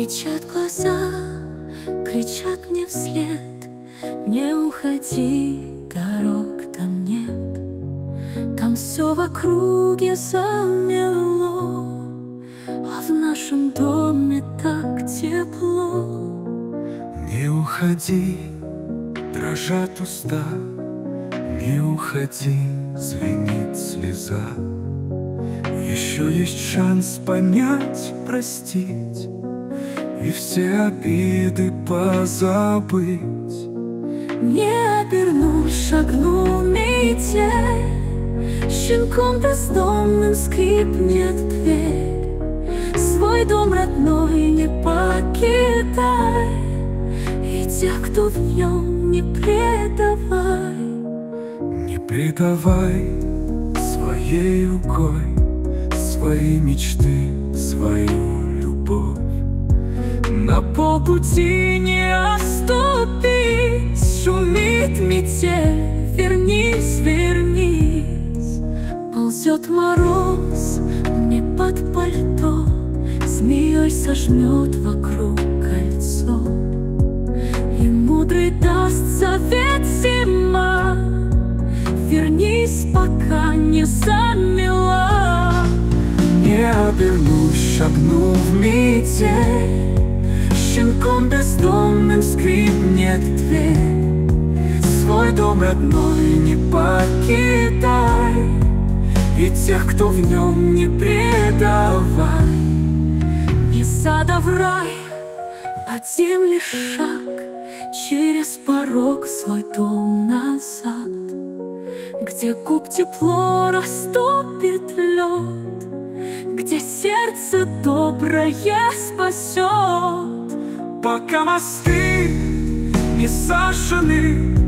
Кричат глаза, кричат мне вслед: не уходи, дорог там нет. Там все в округе замело, а в нашем доме так тепло. Не уходи, дрожат уста, не уходи, звенит слеза. Еще есть шанс понять, простить и все обиды позабыть. Не обернусь, шагну в метель, щенком бездомным скрипнет дверь. Свой дом родной не покидай, и тех, кто в нем, не предавай. Не предавай своей рукой свои мечты, свою любовь. На полпути не оступись, шумит метель, вернись, вернись. Ползет мороз мне под пальто, змеей сожмет вокруг кольцо. И мудрый даст совет зима: вернись, пока не замела. Не обернусь, шагну в метель, щенком бездомным скрипнет дверь. Свой дом родной не покидай, и тех, кто в нем, не предавай. Не сада в рай, один лишь шаг через порог свой дом назад, где губ тепло растопит лед, где сердце доброе спасет. Пока мосты не сожжены,